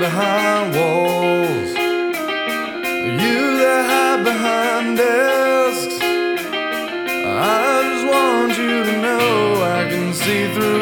behind walls, you that hide behind desks. I just want you to know I can see through